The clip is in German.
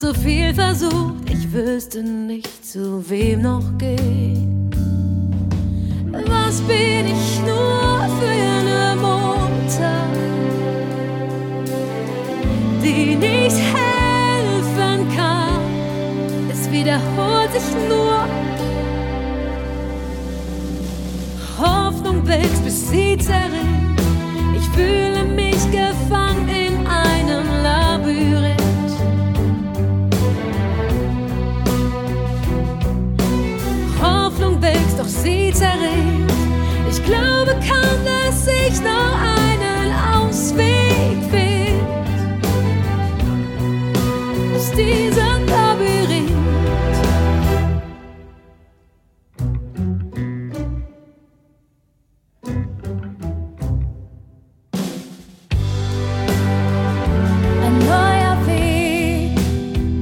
So viel versucht, ich wüsste nicht, zu wem noch gehen. Was bin ich nur für eine Mutter, die nicht helfen kann? Es wiederholt sich nur. Hoffnung wächst, bis sie zerrinnt. Ich fühle mich gefangen in einem Labyrinth. Hoffnung wächst, doch sie zerrinnt. Ich glaube kaum, dass ich noch einen Ausweg finde aus dieser Welt.